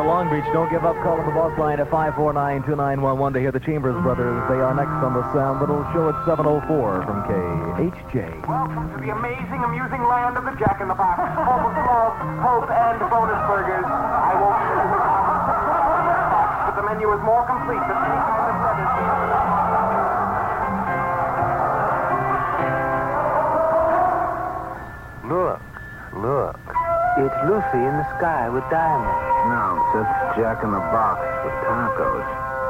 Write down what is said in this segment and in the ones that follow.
Long Beach. Don't give up. Call on the boss line at 549-2911 to hear the Chambers Brothers. They are next on the Sam Riddle Show at 7:04 from KHJ. Welcome to the amazing, amusing land of the Jack in the Box, home of love, hope, and bonus burgers. I won't show you how, but the menu is more complete than any kind of brothers. Look. It's Lucy in the sky with diamonds. No, it's just Jack in the Box with tacos.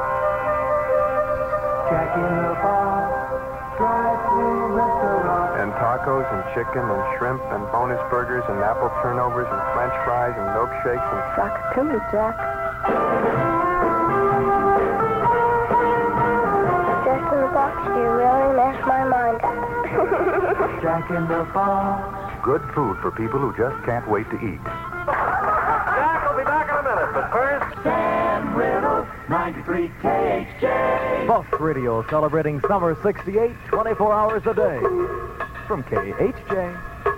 Jack in the Box, drive-through restaurant. And tacos and chicken and shrimp and bonus burgers and apple turnovers and French fries and milkshakes and... Sucks to me, Jack. Jack in the Box, you really messed my mind up. Jack in the Box. Good food for people who just can't wait to eat. Jack will be back in a minute, but first... Sam Riddle, 93 KHJ. Buff Radio celebrating summer 68, 24 hours a day. From KHJ.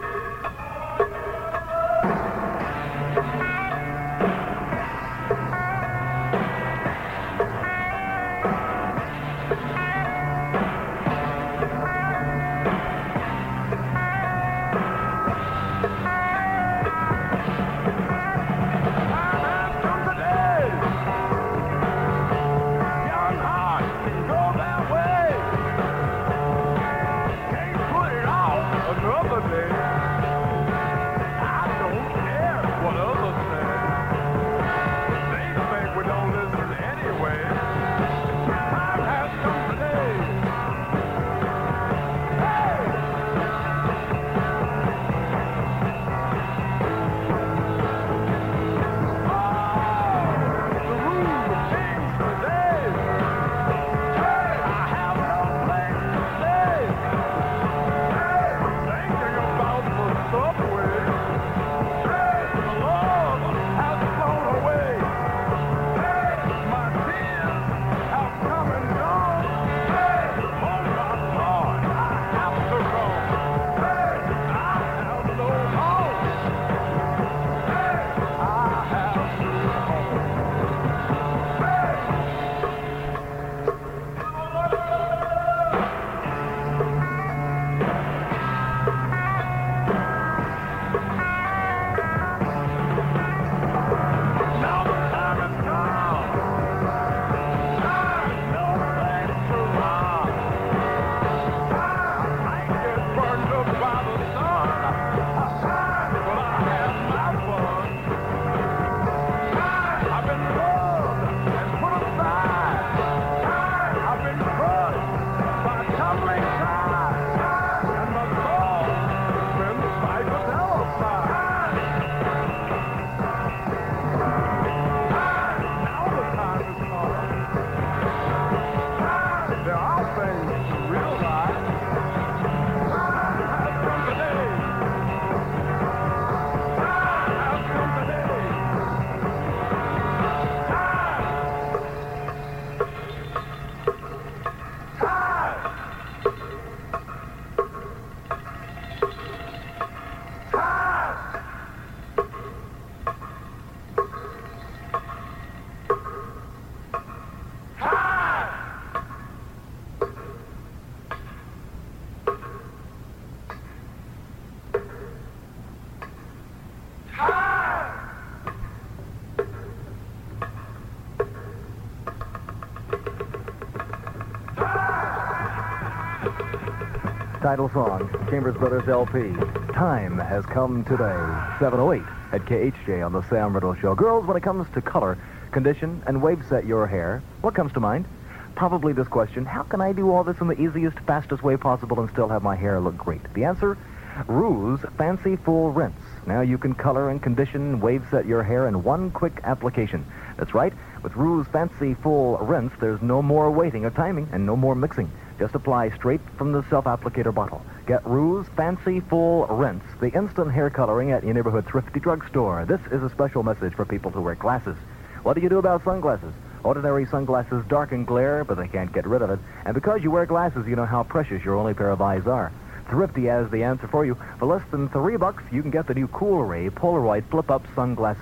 Title song, Chambers Brothers LP. Time has come today. 7:08 at KHJ on the Sam Riddle Show. Girls, when it comes to color, condition, and wave set your hair, what comes to mind? Probably this question: how can I do all this in the easiest, fastest way possible and still have my hair look great? The answer: Ruse Fancy Full Rinse. Now you can color and condition, wave set your hair in one quick application. That's right. With Ruse Fancy Full Rinse, there's no more waiting or timing and no more mixing. Just apply straight from the self-applicator bottle. Get Ruse Fancy Full Rinse, the instant hair coloring at your neighborhood thrifty drugstore. This is a special message for people who wear glasses. What do you do about sunglasses? Ordinary sunglasses darken glare, but they can't get rid of it. And because you wear glasses, you know how precious your only pair of eyes are. Thrifty has the answer for you. For less than $3, you can get the new Cool Ray Polaroid flip-up sunglasses.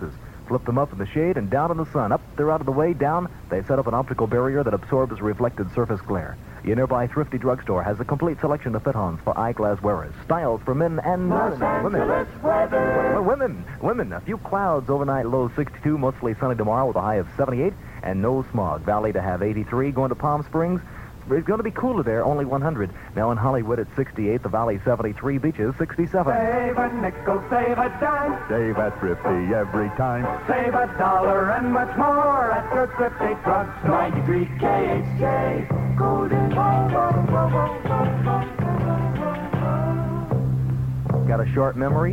flip them up in the shade and down in the sun. Up, they're out of the way. Down, they set up an optical barrier that absorbs reflected surface glare. Your nearby thrifty drugstore has a complete selection of fit-ons for eyeglass wearers. Styles for men and women. A few clouds overnight, low 62, mostly sunny tomorrow with a high of 78, and no smog. Valley to have 83. Going to Palm Springs, it's going to be cooler there, only 100. Now in Hollywood at 68, the Valley 73, Beaches 67. Save a nickel, save a dime. Save at Thrifty every time. Save $1 and much more at your Thrifty Drugstore. 93 KHJ, Golden. Got a short memory?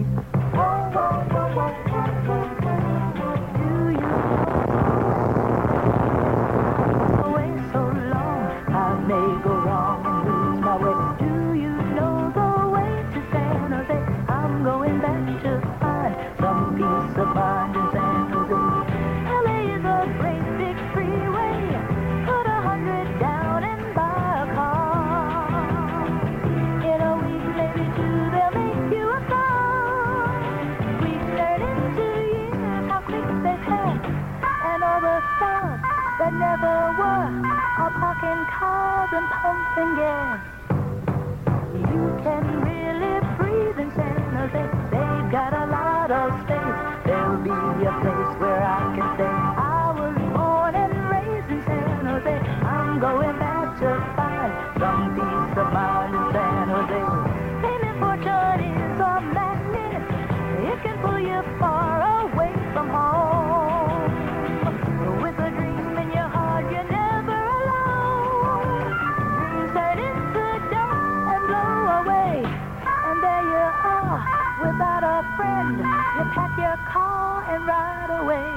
That never were are parking cars and pumping gas. You can really breathe in San Jose. They've got a lot of space. There'll be a place where I can stay. I was born and raised in San Jose. I'm going back to find some peace of mind in San Jose. Fame and fortune is a magnet. It can pull you far away from home. With a dream in your heart, you're never alone. Dreams turn into dust and blow away. And there you are, without a friend. You pack your car and ride away.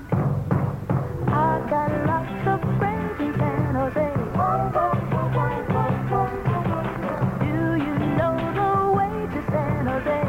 I've got lots of friends in San Jose. Do you know the way to San Jose?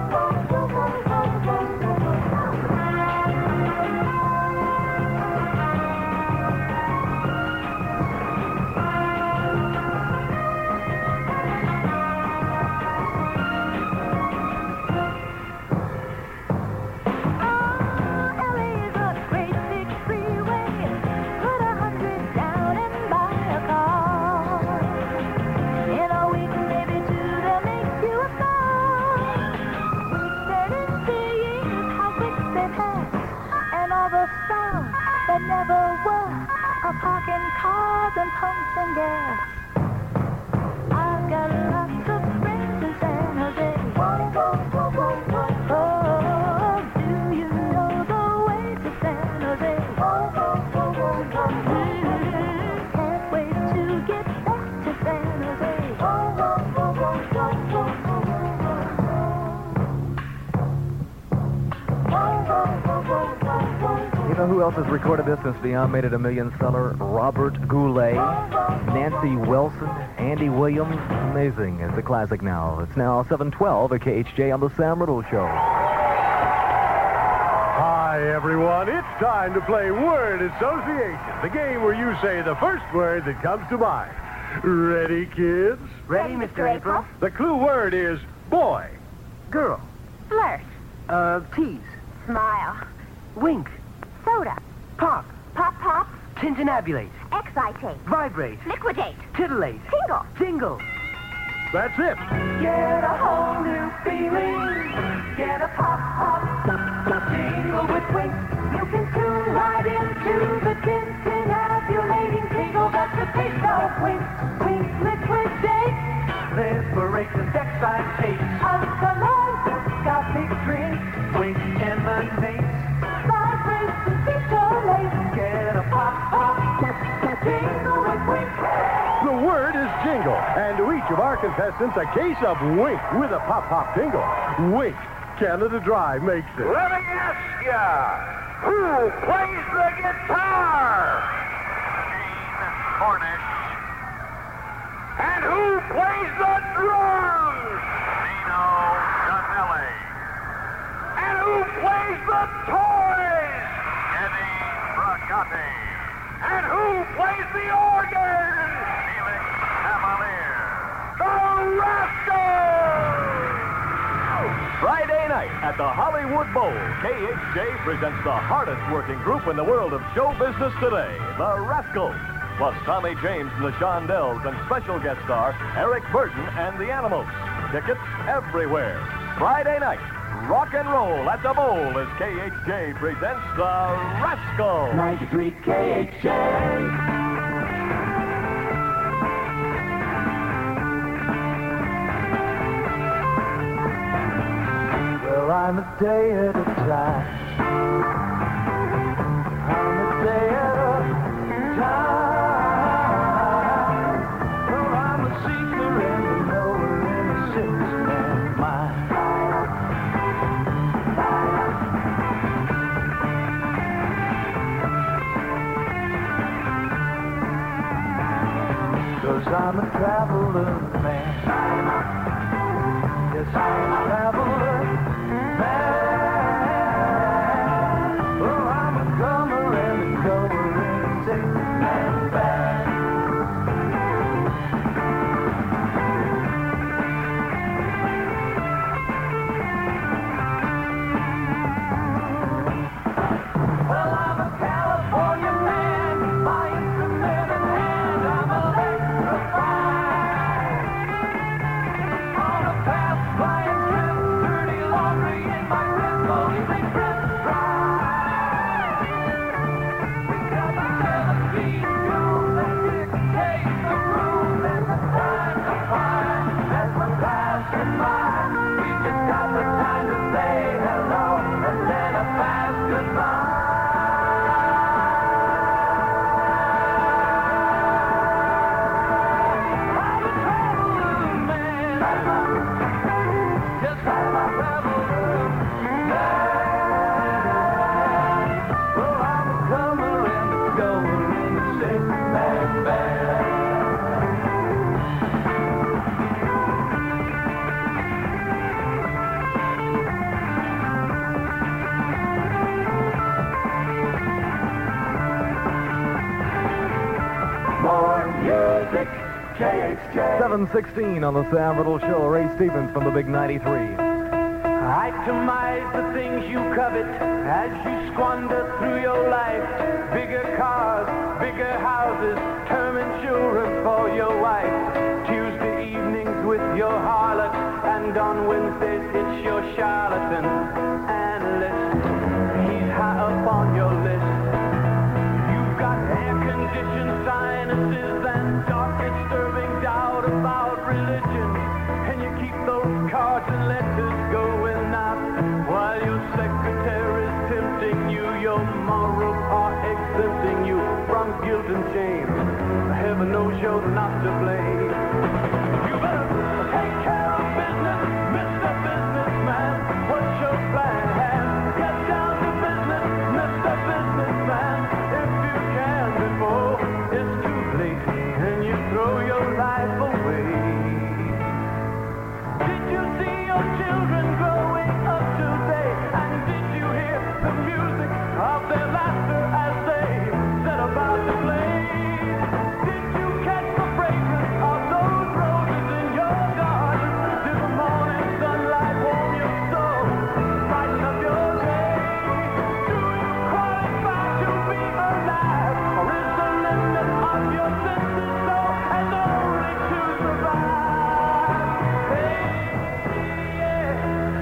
That never were are parking cars and pumps and gas. I've got lots of friends in San Jose. Oh, do you know the way to San Jose? Can't wait to get back to San Jose. You know who else has recorded this since Beyond made it a million seller? Robert Goulet, Nancy Wilson, Andy Williams. Amazing. It's a classic now. It's now 7:12 at KHJ on the Sam Riddle Show. Hi, everyone. It's time to play Word Association, the game where you say the first word that comes to mind. Ready, kids? Ready, Mr. April? The clue word is boy. Girl. Flirt. Tease. Smile. Wink. Soda. Pop. Pop, pop. Tintinabulate. Excitate. Vibrate. Liquidate. Titillate. Tingle. Tingle. That's it. Get a whole new feeling. Get a pop, pop. Tingle with Wink. You can tune right into the tintinabulating tingle that's the taste of Wink. Wink liquidate. Liberate the excitate. Alkaline viscosity drink. Wink emanates. Vibrates and titillates. Get a pop, pop. Tingle with Wink. The word is jingle, and to each of our contestants, a case of Wink with a pop-pop tingle. Wink, Canada Dry makes it. Let me ask ya, who plays the guitar? Gene Cornish. And who plays the drums? Nino Donelli. And who plays the toys? Eddie Bracati. And who plays the organ? Felix Cavalier. The Rascals! Friday night at the Hollywood Bowl, KHJ presents the hardest working group in the world of show business today, the Rascals. Plus Tommy James and the Shondells and special guest star Eric Burden and the Animals. Tickets everywhere. Friday night, rock and roll at the Bowl as KHJ presents the Rascals. 93 KHJ. Well, I'm a day at a time. I'm a day at a time. Well, I'm a seeker and a knower in a six-man mind. 'Cause I'm a traveler man. Yes, I'm a traveler man. Oh, I'm a comer and a goer in a six-man band. Well, I'm a California man, my instrument in hand, I'm electrified. On a fast flying trip, dirty laundry in my wrist, mostly grip dry. We got the 7-speed groove that dictates the groove and the time to find as we're passing by. We just got the time to say hello and then a fast goodbye. I'm a traveler man. Yes, I'm a traveler man. Oh, I'm a comer and a goer in a six-man band. More music, KHJ. 7:16 on the Sam Riddle Show. Ray Stevens from the Big 93. Itemize the things you covet as you squander through your life. Bigger cars, bigger houses, term insurance for your wife. Tuesday evenings with your harlot, and on Wednesdays it's your charlatan. Analyst, he's high up on your list. You've got air-conditioned sinuses and dark disturbing doubt about religion. And you keep those cards and letters going out while your secretary's tempting you. Your morals are exempting you from guilt and shame. Heaven knows you're not to blame. You better take care of business, Mr. Businessman. What's your plan? Get down to business, Mr. Businessman. If you can before it's too late and you throw your life away. Did you see your children growing up today? And did you hear the music of their laughter as they set about to play? Did you catch the fragrance of those roses in your garden? Did the morning sunlight warm your soul, brighten up your day? Do you qualify to be alive? Or is the limit of your senses so as only to survive? Hey, yeah.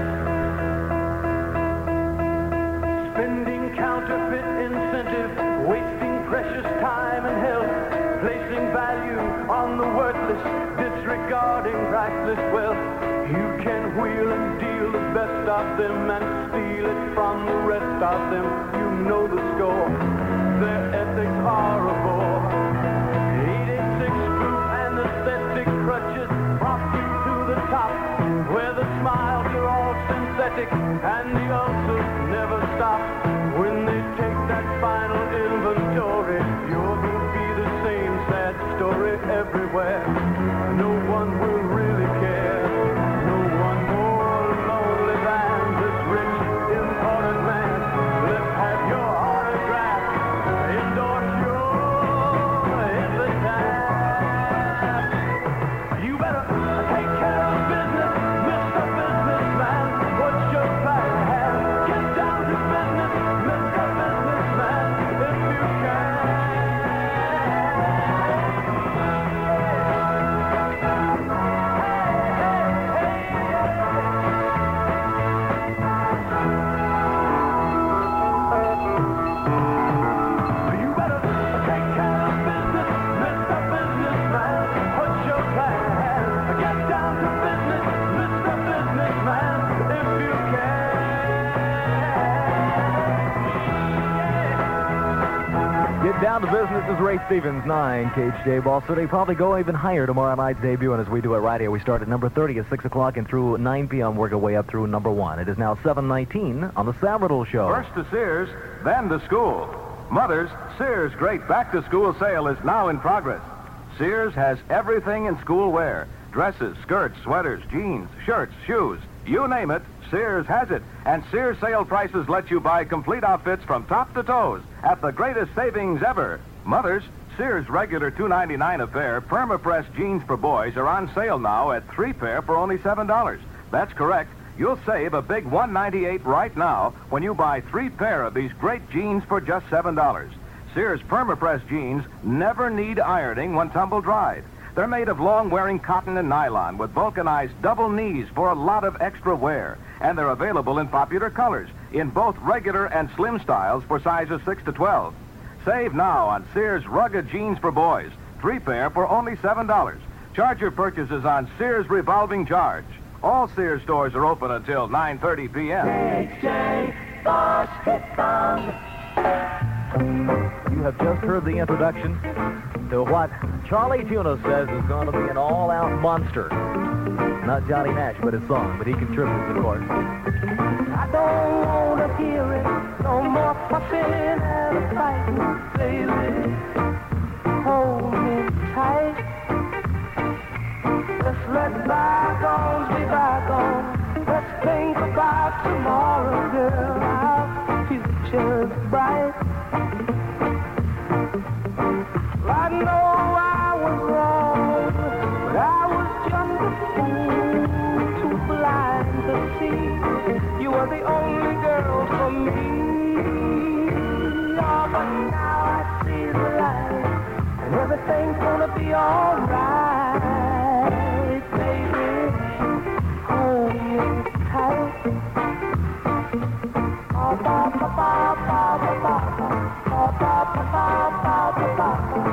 Spending counterfeit incentive, wasting precious time and health, placing value on the worthless, disregarding priceless wealth. You can wheel and deal the best of them and steal it from the rest of them. You know the score. Their ethics are a bore. 886 group anesthetic crutches prop you to the top, where the smiles are all synthetic and the ulcers never stop. When they take that final inventory, you're gonna be the same sad story everywhere. No one will really care. No one more lonely than this rich, important man. Let's have your autograph. Endorse your epitaph. You better take care of business, Mr. Businessman. What's Get down to business is Ray Stevens, 9, KHJ Ball City. Probably go even higher tomorrow night's debut, and as we do it right here, we start at number 30 at 6 o'clock and through 9 p.m. work our way up through number 1. It is now 7:19 on the Sam Riddle Show. First to Sears, then to school. Mothers, Sears' great back-to-school sale is now in progress. Sears has everything in school wear. Dresses, skirts, sweaters, jeans, shirts, shoes. You name it, Sears has it. And Sears sale prices let you buy complete outfits from top to toes at the greatest savings ever. Mothers, Sears regular $2.99 a pair Perma-Press jeans for boys are on sale now at 3 pair for only $7. That's correct. You'll save a big $198 right now when you buy 3 pair of these great jeans for just $7. Sears Perma-Press jeans never need ironing when tumble-dried. They're made of long-wearing cotton and nylon with vulcanized double knees for a lot of extra wear. And they're available in popular colors in both regular and slim styles for sizes 6 to 12. Save now on Sears rugged jeans for boys. 3 pair for only $7. Charge your purchases on Sears Revolving Charge. All Sears stores are open until 9:30 p.m. KHJ Boss Hit Song. You have just heard the introduction to what Charlie Tuna says is going to be an all-out monster. Not Johnny Nash, but his song, but he contributes, of course. I don't want to hear it. No more fussing and fighting, baby. Hold me tight. Let's let bygones be bygones. Let's think about tomorrow, girl. Our future's bright. I know I was wrong, but I was just a fool, too blind to see. You were the only girl for me. Oh, but now I see the light, and everything's gonna be alright, baby. Hold me tight. Oh, ba ba ba ba ba ba. Oh, ba ba ba ba ba ba.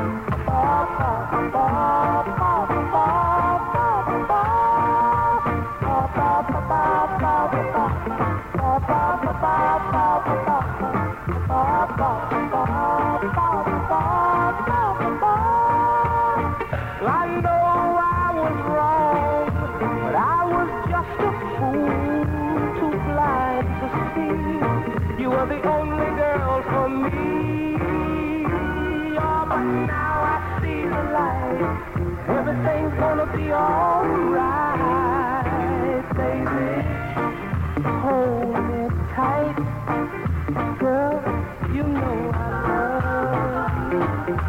I know I was wrong, but I was just a fool, too blind to see. You were the only girl for me. Oh, but now I see the light. Everything's gonna be alright, baby. Hold me tight, girl. You know I love you.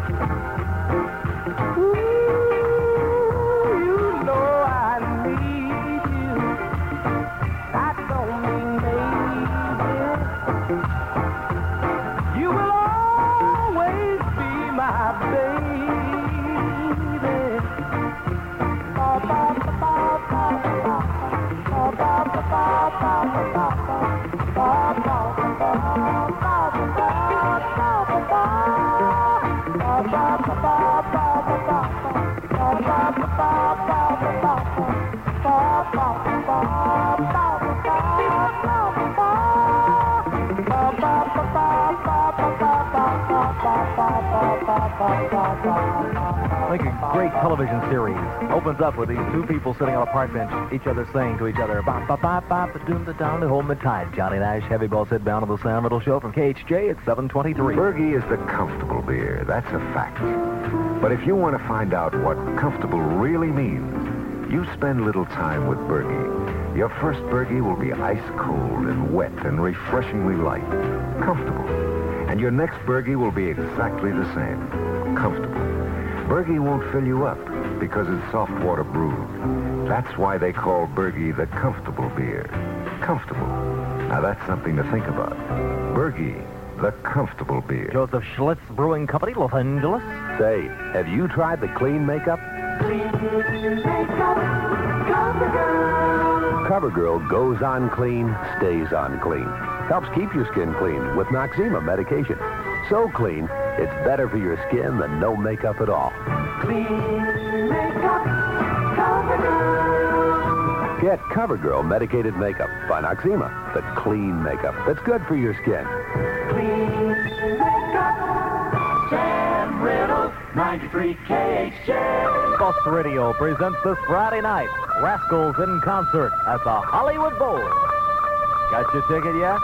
Ooh, you know I need you. I don't mean maybe. You will always be my baby. Like a great television series. Opens up with these two people sitting on a park bench, each other saying to each other, ba ba ba ba ba doom da down to hold me tight. Johnny Nash, Heavy Ball Sit Down on the Sam Riddle Show from KHJ at 7:23. Bergie is the comfortable beer. That's a fact. But if you want to find out what comfortable really means, you spend little time with Bergie. Your first Bergie will be ice cold and wet and refreshingly light. Comfortable. And your next Bergie will be exactly the same. Comfortable. Bergie won't fill you up because it's soft water brewed. That's why they call Bergie the comfortable beer. Comfortable. Now that's something to think about. Bergie, the comfortable beer. Joseph Schlitz Brewing Company, Los Angeles. Say, have you tried the clean makeup? CoverGirl goes on clean, stays on clean. Helps keep your skin clean with Noxzema medication. So clean, it's better for your skin than no makeup at all. Clean makeup, CoverGirl. Get CoverGirl medicated makeup by Noxzema, the clean makeup that's good for your skin. Clean makeup, 93 KHJ. Bus Radio presents this Friday night Rascals in concert at the Hollywood Bowl. Got your ticket yet?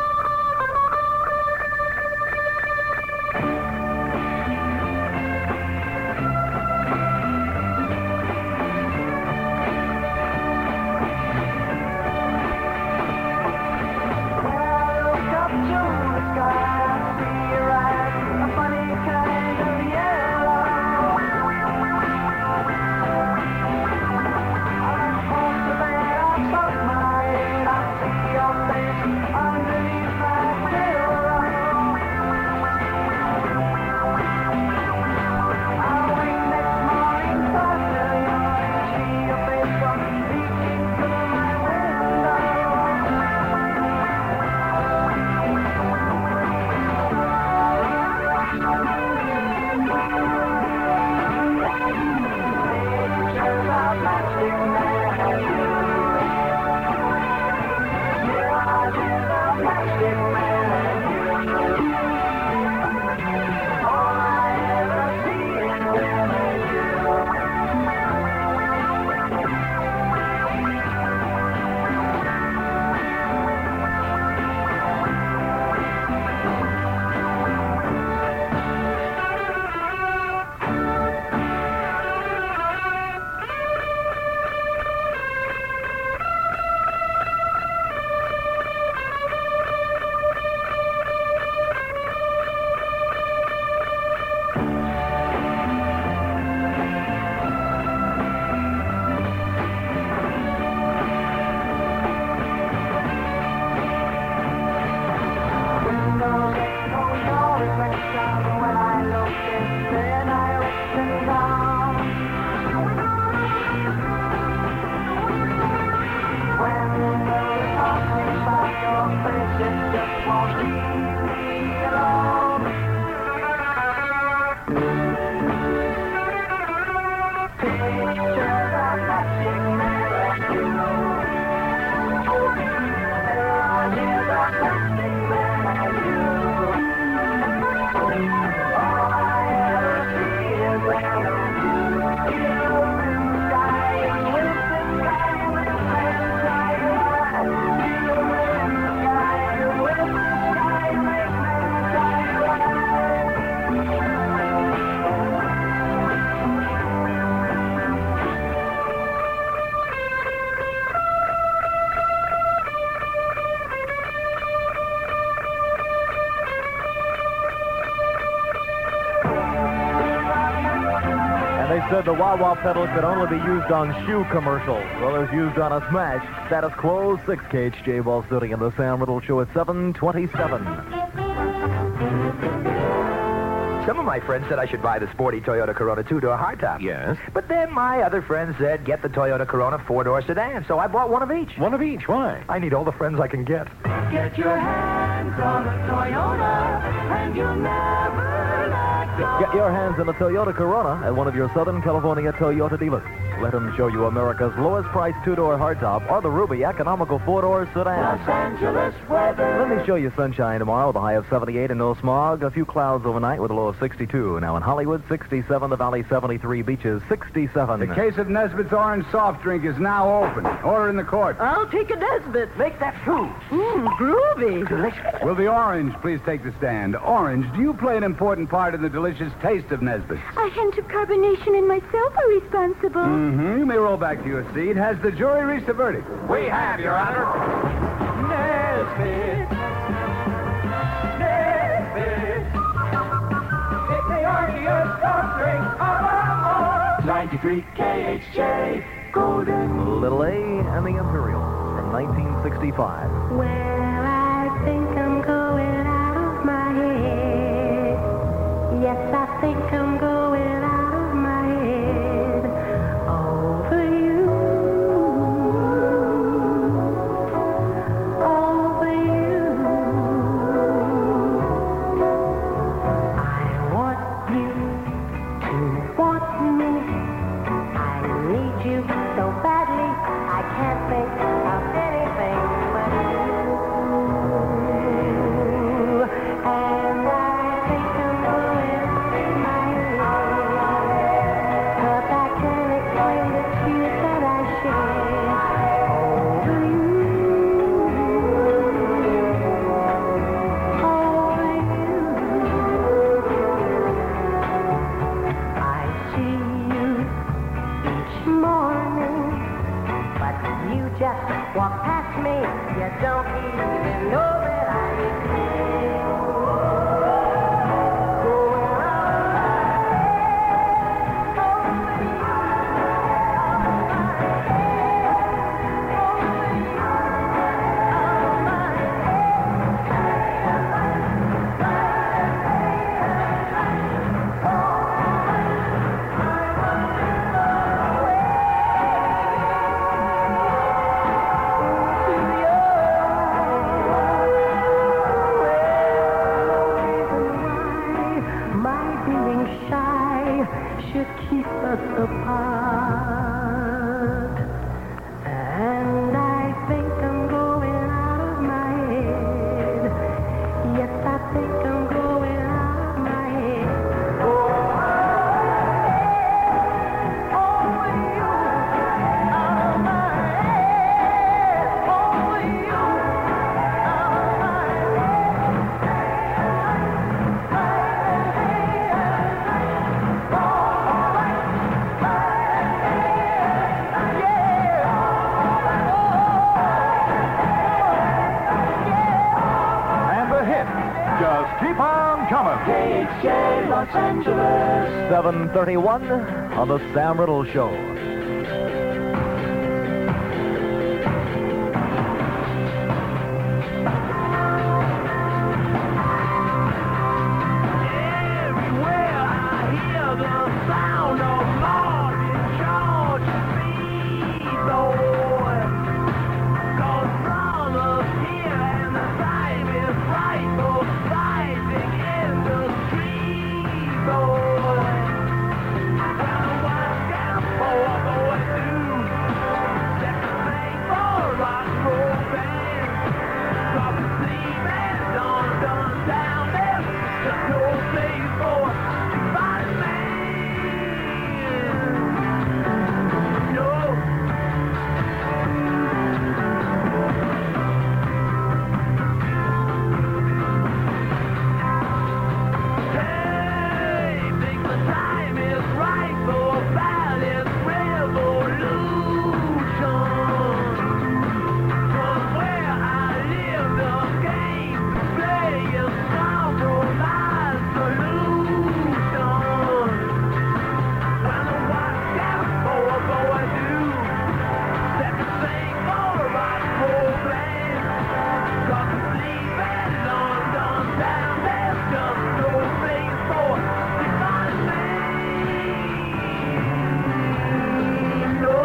Said the wah-wah pedal could only be used on shoe commercials. Well, it's used on a Smash. Status quo, 6 KHJ ball sitting in the Sam Riddle Show at 7:27. Some of my friends said I should buy the sporty Toyota Corona 2-door hardtop. Yes? But then my other friends said get the Toyota Corona 4-door sedan. So I bought one of each. One of each? Why? I need all the friends I can get. Get your hands on a Toyota, and you'll never let go. Get your hands on a Toyota Corona at one of your Southern California Toyota dealers. Let them show you America's lowest priced 2-door hardtop or the Ruby economical 4-door sedan. Los Angeles weather. Let me show you sunshine tomorrow with a high of 78 and no smog. A few clouds overnight with a low of 62. Now in Hollywood, 67. The Valley, 73. Beaches, 67. The case of Nesbitt's orange soft drink is now open. Order in the court. I'll take a Nesbitt. Make that two. Groovy. Delicious. Will the orange please take the stand? Orange, do you play an important part in the delicious taste of Nesbitt? A hint of carbonation and myself are responsible. Mm-hmm. You may roll back to your seat. Has the jury reached a verdict? We have, Your Honor. Nesbitt. Nesbitt. It's the orangest soft drink of all. 93 KHJ Golden. Little A and the Imperials from 1965. Well, I think I'm going out of my head. Yes, I think I'm going out of my head. Over you. Over you. I want you to want me. I need you so badly, I can't think of anything but you. And I think I'm going my head. shy should keep us apart. And I think I'm going out of my head. Yes, I think I'm going out of my head. Just keep on coming. KHJ Los Angeles. 7:31 on the Sam Riddle Show. Everywhere I hear the sound of Martin George Speedboat. 'Cause summer's here and the time is right for fighting in the street, boy. Well, what can a poor boy do? Let me sing for a rock and roll band. 'Cause the sleep is done down there. Just no place for a fighting man. No. Hey, think the time is right for a violent revolution. 'Cause where I live, the game play is compromise solution. Well, what can a poor boy do? Let me sing for a rock and roll band. 'Cause the sleep in London town, there's just no place for the fine man. No.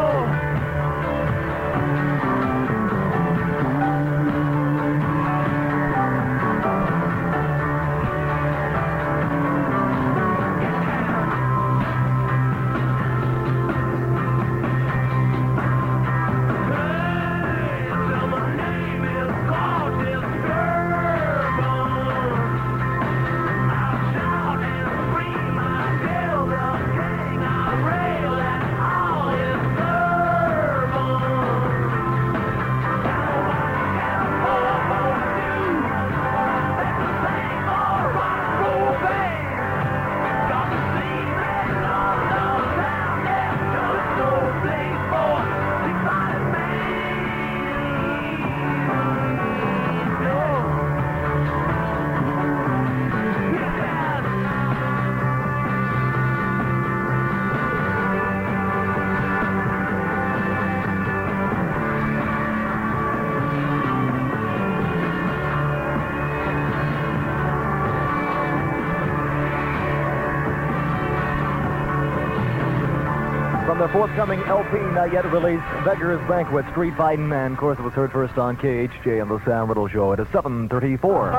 From their forthcoming LP, not yet released, Beggar's Banquet, Street Fighting Man. Of course, it was heard first on KHJ on the Sam Riddle Show. It is 7:34.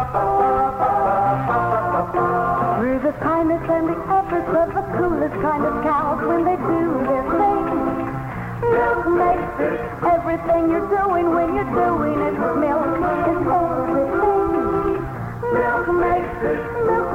Through the kindness and the efforts of the coolest kind of cows when they do their thing. Milk makes it. Everything you're doing when you're doing it with milk is everything. Milk makes it. Milk